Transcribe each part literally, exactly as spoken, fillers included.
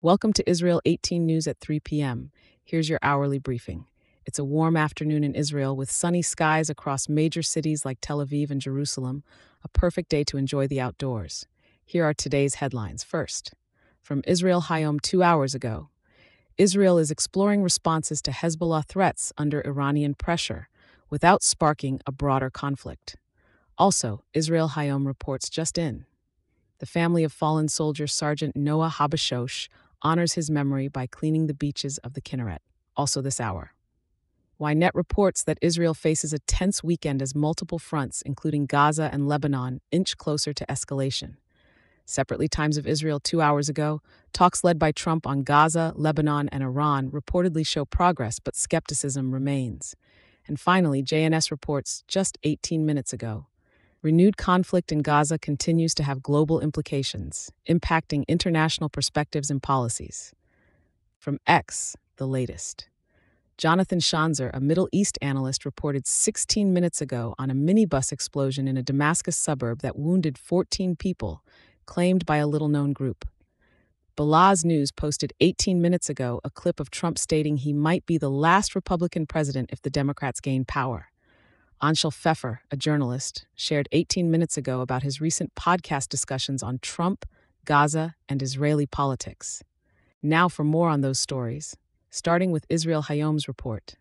Welcome to Israel eighteen News at three p m. Here's your hourly briefing. It's a warm afternoon in Israel with sunny skies across major cities like Tel Aviv and Jerusalem, a perfect day to enjoy the outdoors. Here are today's headlines. First, from Israel Hayom two hours ago, Israel is exploring responses to Hezbollah threats under Iranian pressure without sparking a broader conflict. Also, Israel Hayom reports just in. The family of fallen soldier Sergeant Noah Habashosh honors his memory by cleaning the beaches of the Kinneret. Also this hour, Ynet reports that Israel faces a tense weekend as multiple fronts, including Gaza and Lebanon, inch closer to escalation. Separately, Times of Israel two hours ago, talks led by Trump on Gaza, Lebanon, and Iran reportedly show progress, but skepticism remains. And finally, J N S reports just eighteen minutes ago, renewed conflict in Gaza continues to have global implications, impacting international perspectives and policies. From X, the latest. Jonathan Schanzer, a Middle East analyst, reported sixteen minutes ago on a minibus explosion in a Damascus suburb that wounded fourteen people, claimed by a little-known group. Balaz News posted eighteen minutes ago a clip of Trump stating he might be the last Republican president if the Democrats gain power. Anshel Pfeffer, a journalist, shared eighteen minutes ago about his recent podcast discussions on Trump, Gaza, and Israeli politics. Now for more on those stories, starting with Israel Hayom's report.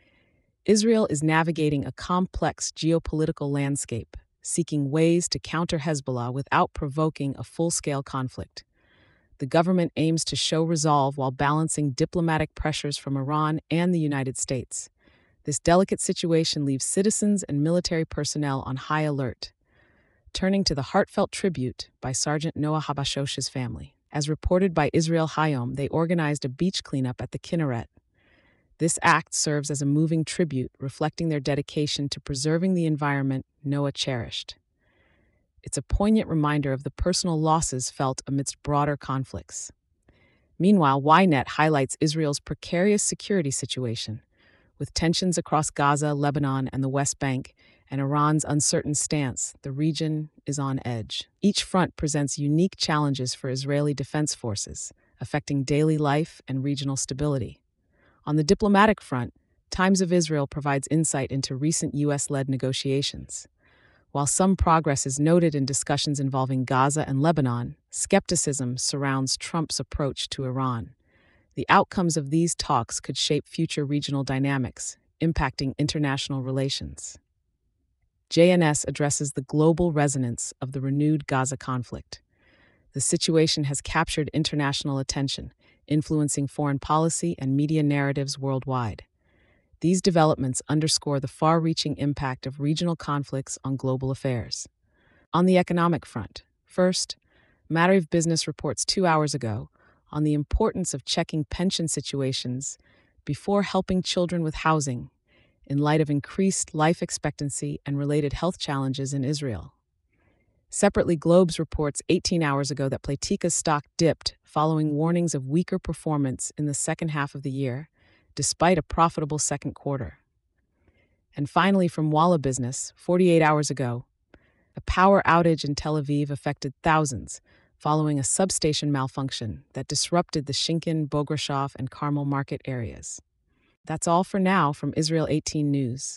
Israel is navigating a complex geopolitical landscape, seeking ways to counter Hezbollah without provoking a full-scale conflict. The government aims to show resolve while balancing diplomatic pressures from Iran and the United States. This delicate situation leaves citizens and military personnel on high alert. Turning to the heartfelt tribute by Sergeant Noah Habashosh's family. As reported by Israel Hayom, they organized a beach cleanup at the Kinneret. This act serves as a moving tribute, reflecting their dedication to preserving the environment Noah cherished. It's a poignant reminder of the personal losses felt amidst broader conflicts. Meanwhile, Ynet highlights Israel's precarious security situation. With tensions across Gaza, Lebanon, and the West Bank, and Iran's uncertain stance, the region is on edge. Each front presents unique challenges for Israeli defense forces, affecting daily life and regional stability. On the diplomatic front, Times of Israel provides insight into recent U S-led negotiations. While some progress is noted in discussions involving Gaza and Lebanon, skepticism surrounds Trump's approach to Iran. The outcomes of these talks could shape future regional dynamics, impacting international relations. J N S addresses the global resonance of the renewed Gaza conflict. The situation has captured international attention, influencing foreign policy and media narratives worldwide. These developments underscore the far-reaching impact of regional conflicts on global affairs. On the economic front, first, Maariv Business reports two hours ago on the importance of checking pension situations before helping children with housing, in light of increased life expectancy and related health challenges in Israel. Separately, Globes reports eighteen hours ago that Playtika's stock dipped following warnings of weaker performance in the second half of the year, despite a profitable second quarter. And finally, from Walla Business, forty-eight hours ago, a power outage in Tel Aviv affected thousands, following a substation malfunction that disrupted the Shinkin, Bograshov, and Carmel market areas. That's all for now from Israel eighteen News.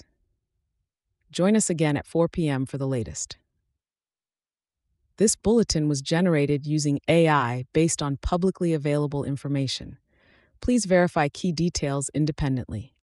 Join us again at four p m for the latest. This bulletin was generated using A I based on publicly available information. Please verify key details independently.